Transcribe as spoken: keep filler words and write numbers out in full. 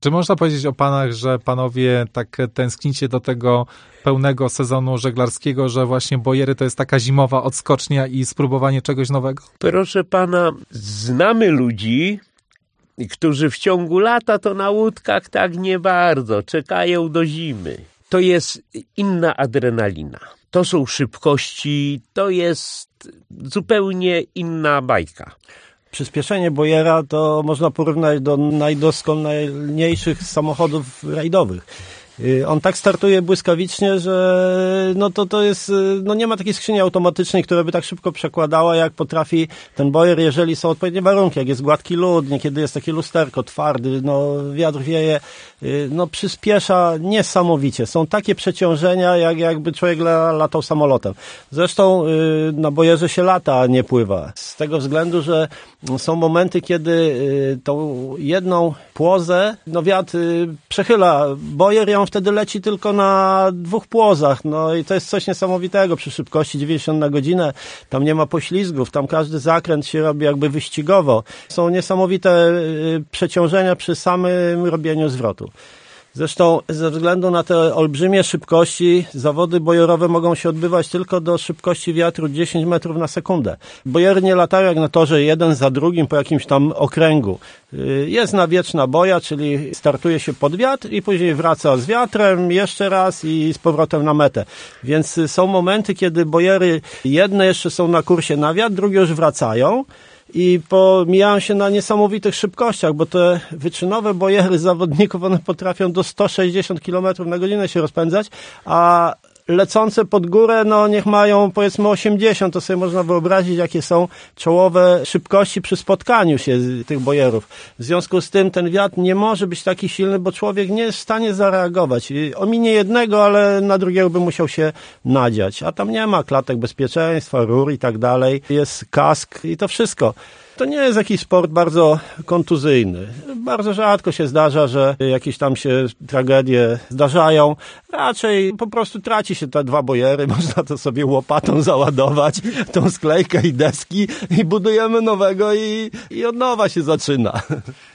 Czy można powiedzieć o panach, że panowie tak tęsknicie do tego pełnego sezonu żeglarskiego, że właśnie bojery to jest taka zimowa odskocznia i spróbowanie czegoś nowego? Proszę pana, znamy ludzi, którzy w ciągu lata to na łódkach tak nie bardzo, czekają do zimy. To jest inna adrenalina. To są szybkości, to jest zupełnie inna bajka. Przyspieszenie bojera to można porównać do najdoskonalniejszych samochodów rajdowych. On tak startuje błyskawicznie, że no to, to jest, no nie ma takiej skrzyni automatycznej, która by tak szybko przekładała, jak potrafi ten bojer, jeżeli są odpowiednie warunki, jak jest gładki lód, niekiedy jest takie lusterko twardy, no wiatr wieje, no przyspiesza niesamowicie. Są takie przeciążenia, jak jakby człowiek latał samolotem. Zresztą na bojerze się lata, a nie pływa. Z tego względu, że są momenty, kiedy tą jedną płozę, no wiatr przechyla bojer i on wtedy leci tylko na dwóch płozach. No i to jest coś niesamowitego przy szybkości dziewięćdziesiąt na godzinę. Tam nie ma poślizgów, tam każdy zakręt się robi jakby wyścigowo. Są niesamowite przeciążenia przy samym robieniu zwrotu. Zresztą ze względu na te olbrzymie szybkości zawody bojerowe mogą się odbywać tylko do szybkości wiatru dziesięć metrów na sekundę. Bojery nie latają jak na torze jeden za drugim po jakimś tam okręgu. Jest nawieczna boja, czyli startuje się pod wiatr i później wraca z wiatrem jeszcze raz i z powrotem na metę. Więc są momenty, kiedy bojery jedne jeszcze są na kursie na wiatr, drugie już wracają. I pomijają się na niesamowitych szybkościach, bo te wyczynowe bojery zawodników, one potrafią do sto sześćdziesiąt kilometrów na godzinę się rozpędzać, a lecące pod górę, no niech mają powiedzmy osiemdziesiąt, to sobie można wyobrazić, jakie są czołowe szybkości przy spotkaniu się tych bojerów. W związku z tym ten wiatr nie może być taki silny, bo człowiek nie jest w stanie zareagować. Ominie jednego, ale na drugiego by musiał się nadziać. A tam nie ma klatek bezpieczeństwa, rur i tak dalej. Jest kask i to wszystko. To nie jest jakiś sport bardzo kontuzyjny. Bardzo rzadko się zdarza, że jakieś tam się tragedie zdarzają. Raczej po prostu traci się te dwa bojery, można to sobie łopatą załadować, tą sklejkę i deski i budujemy nowego i, i od nowa się zaczyna.